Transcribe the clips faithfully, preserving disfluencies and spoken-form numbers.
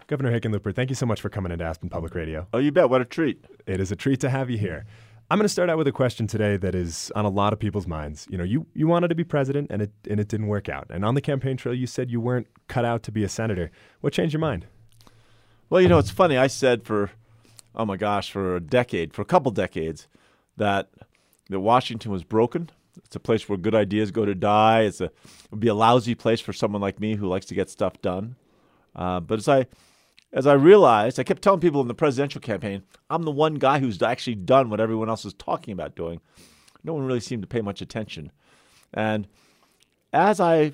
Governor Hickenlooper, thank you so much for coming into Aspen Public Radio. Oh, you bet. What a treat. It is a treat to have you here. I'm going to start out with a question today that is on a lot of people's minds. You know, you, you wanted to be president, and it and it didn't work out. And on the campaign trail, you said you weren't cut out to be a senator. What changed your mind? Well, you know, it's funny. I said for, oh my gosh, for a decade, for a couple decades, that that Washington was broken. It's a place where good ideas go to die. It's a, it would be a lousy place for someone like me who likes to get stuff done. Uh, but as I as I realized, I kept telling people in the presidential campaign, I'm the one guy who's actually done what everyone else is talking about doing. No one really seemed to pay much attention. And as I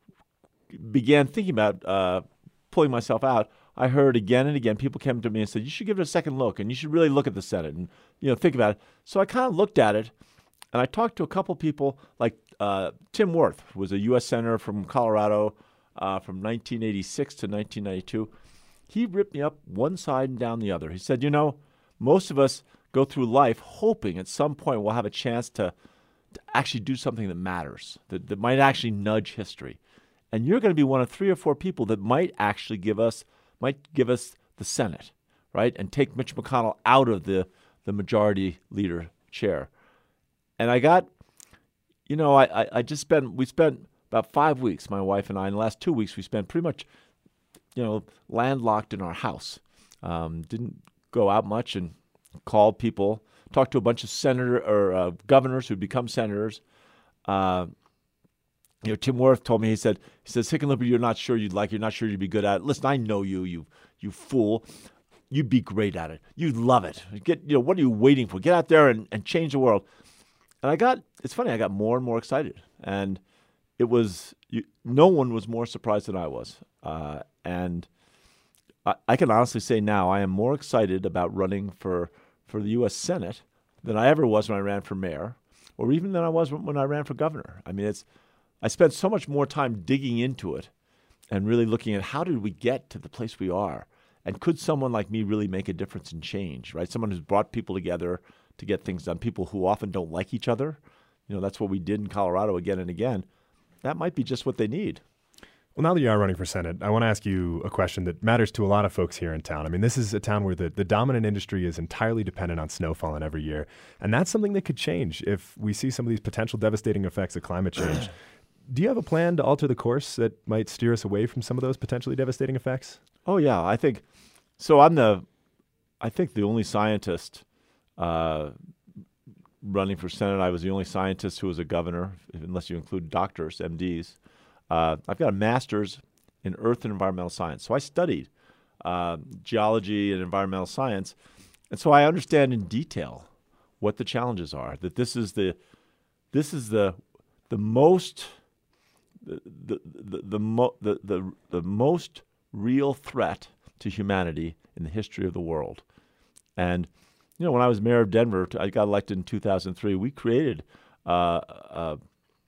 began thinking about uh, pulling myself out, I heard again and again people came to me and said, you should give it a second look, and you should really look at the Senate and you know think about it. So I kind of looked at it, and I talked to a couple people like uh, Tim Wirth, who was a U S Senator from Colorado uh, from nineteen eighty-six to nineteen ninety-two. He ripped me up one side and down the other. He said, you know, most of us go through life hoping at some point we'll have a chance to, to actually do something that matters, that, that might actually nudge history. And you're going to be one of three or four people that might actually give us might give us the Senate, right, and take Mitch McConnell out of the, the majority leader chair. And I got, you know, I, I, I just spent, we spent about five weeks, my wife and I, in the last two weeks, we spent pretty much, you know, landlocked in our house. Um, didn't go out much and called people, talked to a bunch of senator or uh, governors who'd become senators. Uh, you know, Tim Wirth told me, he said, he says, Hickenlooper, you're not sure you'd like, you're not sure you'd be good at it. Listen, I know you, you, you fool. You'd be great at it. You'd love it. Get, you know, what are you waiting for? Get out there and, and change the world. And I got, it's funny, I got more and more excited. And it was, you, no one was more surprised than I was. Uh, and I, I can honestly say now I am more excited about running for, for the U S Senate than I ever was when I ran for mayor, or even than I was when I ran for governor. I mean, it's, I spent so much more time digging into it and really looking at how did we get to the place we are? And could someone like me really make a difference and change, right? Someone who's brought people together to get things done, people who often don't like each other. You know, that's what we did in Colorado again and again. That might be just what they need. Well, now that you are running for Senate, I want to ask you a question that matters to a lot of folks here in town. I mean, this is a town where the, the dominant industry is entirely dependent on snow falling every year. And that's something that could change if we see some of these potential devastating effects of climate change. Do you have a plan to alter the course that might steer us away from some of those potentially devastating effects? Oh, yeah. I think so. I'm the, I think the only scientist uh, running for Senate. I was the only scientist who was a governor, unless you include doctors, M Ds. Uh, I've got a master's in earth and environmental science. So I studied uh, geology and environmental science. And so I understand in detail what the challenges are, that this is the, this is the, the most, the, the, the, the, mo- the, the, the most real threat to humanity in the history of the world. And, you know, when I was mayor of Denver, I got elected in two thousand three, we created uh, a,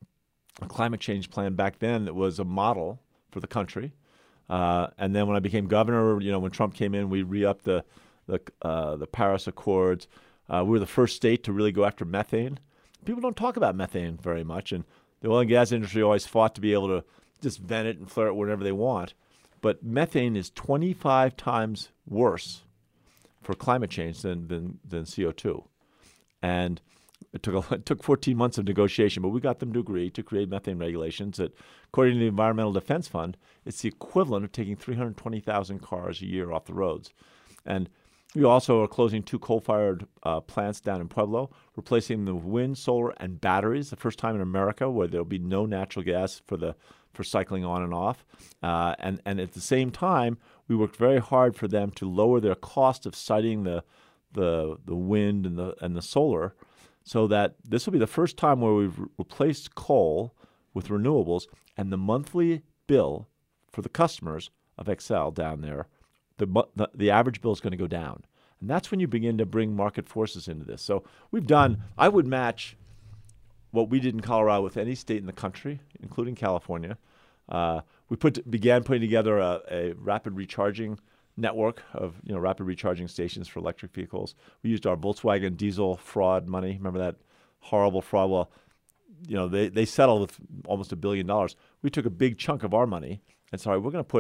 a climate change plan back then that was a model for the country. Uh, and then when I became governor, you know, when Trump came in, we re-upped the, the, uh, the Paris Accords. Uh, we were the first state to really go after methane. People don't talk about methane very much, and the oil and gas industry always fought to be able to just vent it and flare it whenever they want. But methane is twenty-five times worse for climate change than than, than C O two. And it took a, it took fourteen months of negotiation, but we got them to agree to create methane regulations that, according to the Environmental Defense Fund, it's the equivalent of taking three hundred twenty thousand cars a year off the roads. And we also are closing two coal-fired uh, plants down in Pueblo, replacing them with wind, solar, and batteries, the first time in America where there'll be no natural gas for the for cycling on and off. Uh, and, and at the same time, we worked very hard for them to lower their cost of siting the the the wind and the and the solar, so that this will be the first time where we've re- replaced coal with renewables, and the monthly bill for the customers of Xcel down there, the, the, the average bill is going to go down. And that's when you begin to bring market forces into this. So we've done, I would match what we did in Colorado with any state in the country, including California. Uh, we put began putting together a, a rapid recharging network of you know rapid recharging stations for electric vehicles. We used our Volkswagen diesel fraud money. Remember that horrible fraud? Well, you know they, they settled with almost a billion dollars. We took a big chunk of our money and sorry, we're going to put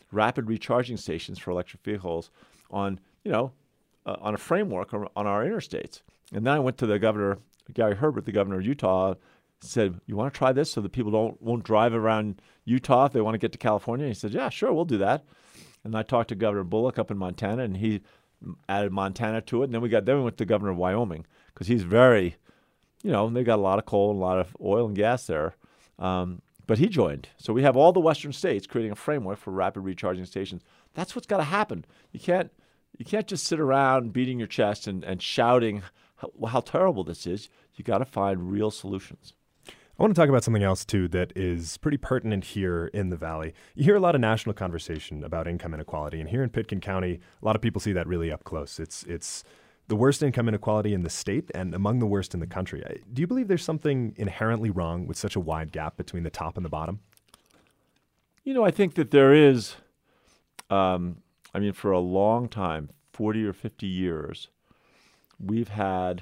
rapid recharging stations for electric vehicles on, you know, uh, on a framework on our interstates. And then I went to the governor, Gary Herbert, the governor of Utah, said, you want to try this so that people don't won't drive around Utah if they want to get to California? And he said, yeah, sure, we'll do that. And I talked to Governor Bullock up in Montana, and he added Montana to it. And then we got then we went to the governor of Wyoming because he's very, you know, they got a lot of coal and a lot of oil and gas there. Um, but he joined. So we have all the western states creating a framework for rapid recharging stations. That's what's got to happen. You can't you can't just sit around beating your chest and, and shouting how, how terrible this is. You got to find real solutions. I want to talk about something else, too, that is pretty pertinent here in the Valley. You hear a lot of national conversation about income inequality, and here in Pitkin County, a lot of people see that really up close. It's it's the worst income inequality in the state and among the worst in the country. Do you believe there's something inherently wrong with such a wide gap between the top and the bottom? You know, I think that there is, um, I mean, for a long time, forty or fifty years, we've had,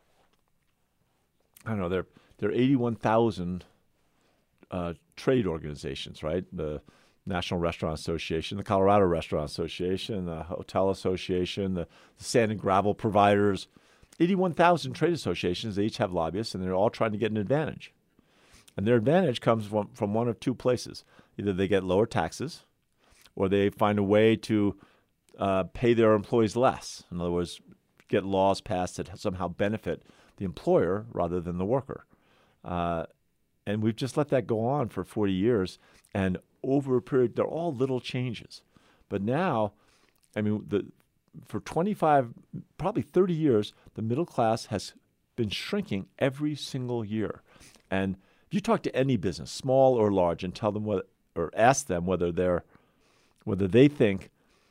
I don't know, there There are eighty-one thousand uh, trade organizations, right? The National Restaurant Association, the Colorado Restaurant Association, the Hotel Association, the, the sand and gravel providers. eighty-one thousand trade associations. They each have lobbyists, and they're all trying to get an advantage. And their advantage comes from, from one of two places. Either they get lower taxes, or they find a way to uh, pay their employees less. In other words, get laws passed that somehow benefit the employer rather than the worker. Uh, and we've just let that go on for forty years. And over a period, they're all little changes. But now, I mean, the for twenty-five, probably thirty years, the middle class has been shrinking every single year. And if you talk to any business, small or large, and tell them what, or ask them whether they're, whether they think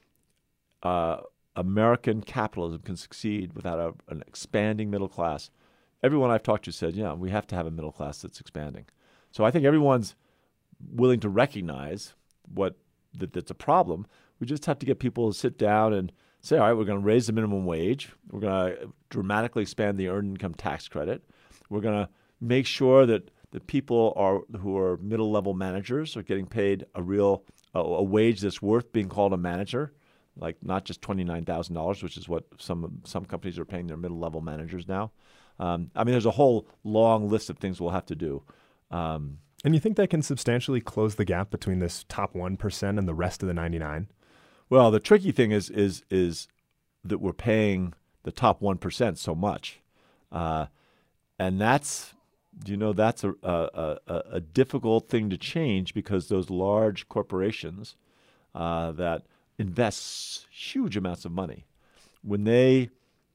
uh, American capitalism can succeed without a, an expanding middle class, everyone I've talked to said, yeah, we have to have a middle class that's expanding. So I think everyone's willing to recognize what that that's a problem. We just have to get people to sit down and say, all right, we're going to raise the minimum wage. We're going to dramatically expand the earned income tax credit. We're going to make sure that the people are who are middle-level managers are getting paid a real a, a wage that's worth being called a manager, like not just twenty-nine thousand dollars, which is what some some companies are paying their middle-level managers now. Um, I mean, there's a whole long list of things we'll have to do. Um, and you think that can substantially close the gap between this top one percent and the rest of the ninety-nine? Well, the tricky thing is is is that we're paying the top one percent so much. Uh, and that's, you know, that's a, a, a, a difficult thing to change because those large corporations uh, that invest huge amounts of money, when they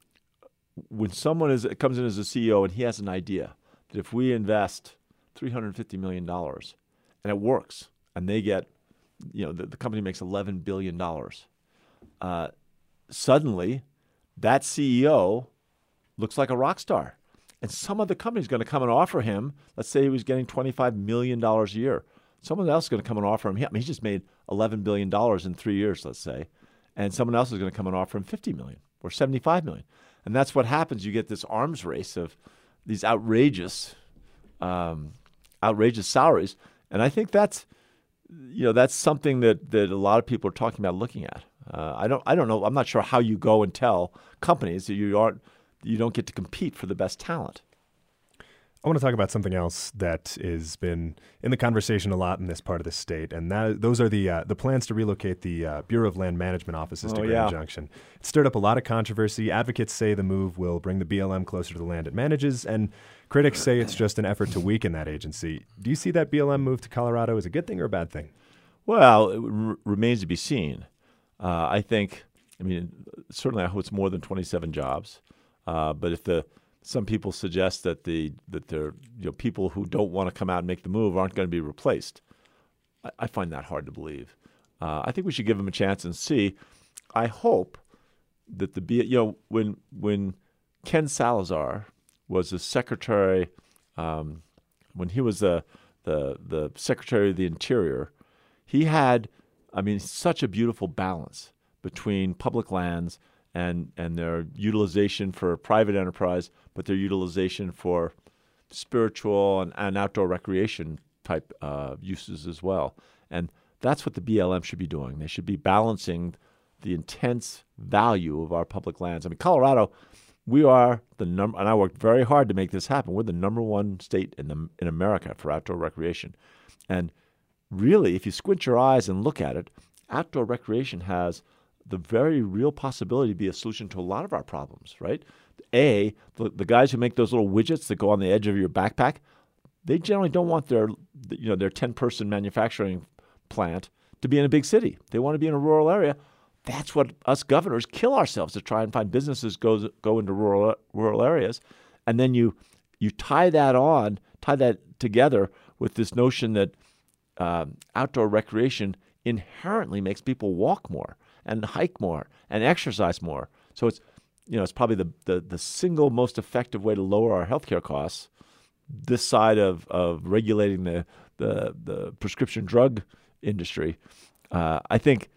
when someone is comes in as a C E O and he has an idea that if we invest three hundred fifty million dollars and it works and they get, you know, the, the company makes eleven billion dollars, uh, suddenly that C E O looks like a rock star. And some other company is going to come and offer him, let's say he was getting twenty-five million dollars a year. Someone else is going to come and offer him, I mean, he just made eleven billion dollars in three years, let's say. And someone else is going to come and offer him fifty million dollars or seventy-five million dollars. And that's what happens. You get this arms race of these outrageous, um, outrageous salaries. And I think that's, you know, that's something that, that a lot of people are talking about looking at. Uh, I don't, I don't know. I'm not sure how you go and tell companies that you aren't, you don't get to compete for the best talent. I want to talk about something else that has been in the conversation a lot in this part of the state, and that those are the uh, the plans to relocate the uh, Bureau of Land Management offices oh, to Grand yeah. Junction. It stirred up a lot of controversy. Advocates say the move will bring the B L M closer to the land it manages, and critics say it's just an effort to weaken that agency. Do you see that B L M move to Colorado as a good thing or a bad thing? Well, it r- remains to be seen. Uh, I think, I mean, certainly I hope it's more than twenty-seven jobs, uh, but if the Some people suggest that the that there you know people who don't want to come out and make the move aren't going to be replaced. I, I find that hard to believe. Uh, I think we should give them a chance and see. I hope that the you know when when Ken Salazar was the secretary, um, when he was the the the Secretary of the Interior, he had, I mean, such a beautiful balance between public lands and and their utilization for private enterprise, but their utilization for spiritual and, and outdoor recreation type uh, uses as well. And That's what the B L M should be doing. They should be balancing the intense value of our public lands. I mean, Colorado, we are the number, and I worked very hard to make this happen. We're the number one state in the in America for outdoor recreation. And really, if you squint your eyes and look at it, outdoor recreation has the very real possibility to be a solution to a lot of our problems, right? A, the, the guys who make those little widgets that go on the edge of your backpack, they generally don't want their, you know, their ten-person manufacturing plant to be in a big city. They want to be in a rural area. That's what us governors kill ourselves to try and find businesses go go into rural rural areas, and then you you tie that on, tie that together with this notion that uh, outdoor recreation inherently makes people walk more and hike more and exercise more. So it's you know it's probably the the, the single most effective way to lower our healthcare costs this side of of regulating the the, the prescription drug industry. Uh, I think.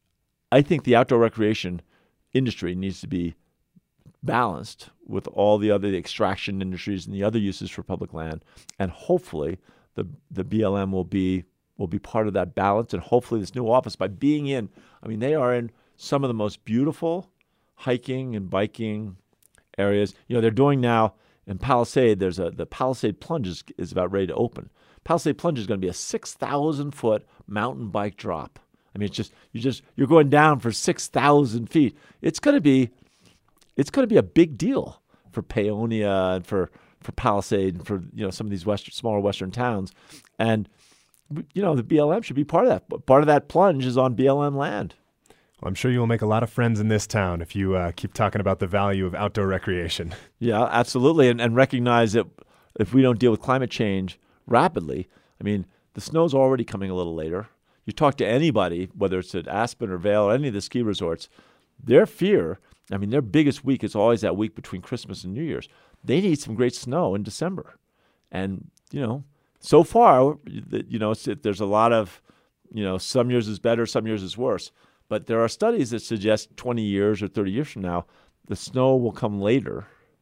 I think the outdoor recreation industry needs to be balanced with all the other the extraction industries and the other uses for public land, and hopefully the the B L M will be will be part of that balance. And hopefully this new office, by being in, I mean, they are in some of the most beautiful hiking and biking areas. You know, they're doing now in Palisade. There's a the Palisade Plunge is, is about ready to open. Palisade Plunge is going to be a six thousand foot mountain bike drop. I mean, it's just you just you're going down for six thousand feet. It's going to be, it's going to be a big deal for Paonia and for, for Palisade and for you know some of these western, smaller western towns, and you know the B L M should be part of that. Part of that plunge is on B L M land. Well, I'm sure you will make a lot of friends in this town if you uh, keep talking about the value of outdoor recreation. Yeah, absolutely, and and recognize that if we don't deal with climate change rapidly, I mean, the snow's already coming a little later. You talk to anybody, whether it's at Aspen or Vail or any of the ski resorts, their fear, I mean, their biggest week is always that week between Christmas and New Year's. They need some great snow in December. And, you know, so far, you know, it's, it, there's a lot of, you know, some years is better, some years is worse. But there are studies that suggest twenty years or thirty years from now, the snow will come later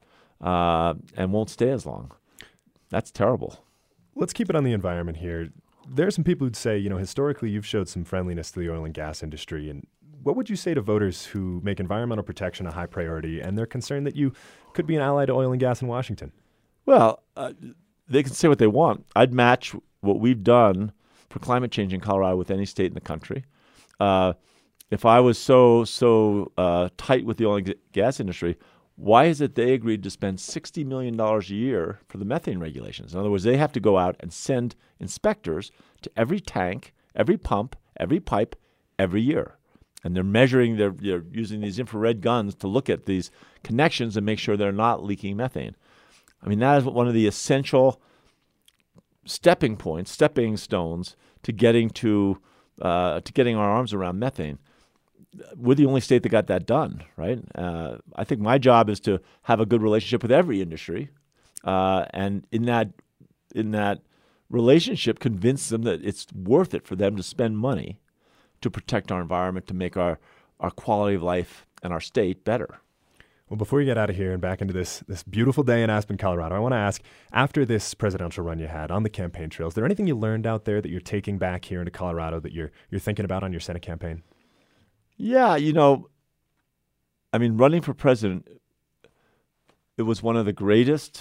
uh, and won't stay as long. That's terrible. Let's keep it on the environment here. There are some people who'd say, you know, historically you've showed some friendliness to the oil and gas industry. And what would you say to voters who make environmental protection a high priority and they're concerned that you could be an ally to oil and gas in Washington? Well, uh, they can say what they want. I'd match what we've done for climate change in Colorado with any state in the country. Uh, if I was so, so uh, tight with the oil and gas industry, why is it they agreed to spend sixty million dollars a year for the methane regulations? In other words, they have to go out and send inspectors to every tank, every pump, every pipe, every year. And they're measuring, they're, they're using these infrared guns to look at these connections and make sure they're not leaking methane. I mean, that is one of the essential stepping points, stepping stones to getting to uh, to getting our arms around methane. We're the only state that got that done, right? Uh, I think my job is to have a good relationship with every industry, uh, and in that in that relationship, convince them that it's worth it for them to spend money to protect our environment, to make our, our quality of life and our state better. Well, before you get out of here and back into this this beautiful day in Aspen, Colorado, I want to ask, after this presidential run you had on the campaign trail, is there anything you learned out there that you're taking back here into Colorado that you're you're thinking about on your Senate campaign? Yeah, you know, I mean, running for president, it was one of the greatest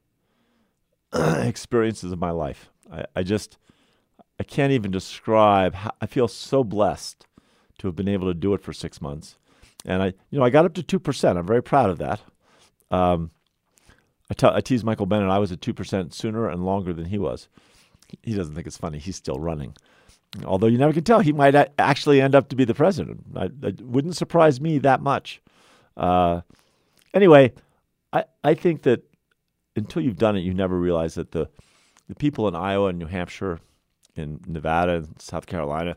experiences of my life. I, I just, I can't even describe how, I feel so blessed to have been able to do it for six months. And I, you know, I got up to two percent. I'm very proud of that. Um, I, te- I tease Michael Bennett, I was at two percent sooner and longer than he was. He doesn't think it's funny. He's still running. Although you never can tell, he might a- actually end up to be the president. I, it wouldn't surprise me that much. Uh, anyway, I, I think that until you've done it, you never realize that the, the people in Iowa and New Hampshire, in Nevada and South Carolina,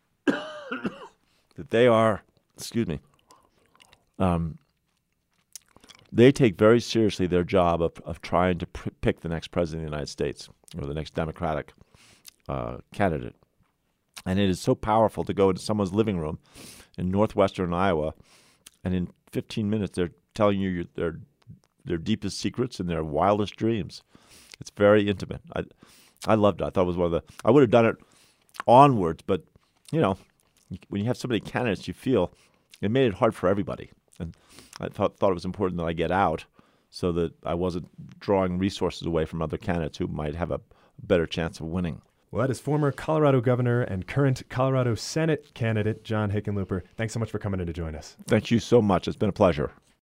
that they are, excuse me, um, they take very seriously their job of, of trying to pr- pick the next president of the United States or the next Democratic uh, candidate. And it is so powerful to go into someone's living room in northwestern Iowa, and in fifteen minutes they're telling you your, their their deepest secrets and their wildest dreams. It's very intimate. I I loved it. I thought it was one of the. I would have done it onwards, but you know, when you have so many candidates, you feel it made it hard for everybody. And I thought, thought it was important that I get out so that I wasn't drawing resources away from other candidates who might have a better chance of winning. Well, that is former Colorado governor and current Colorado Senate candidate John Hickenlooper. Thanks so much for coming in to join us. Thank you so much. It's been a pleasure.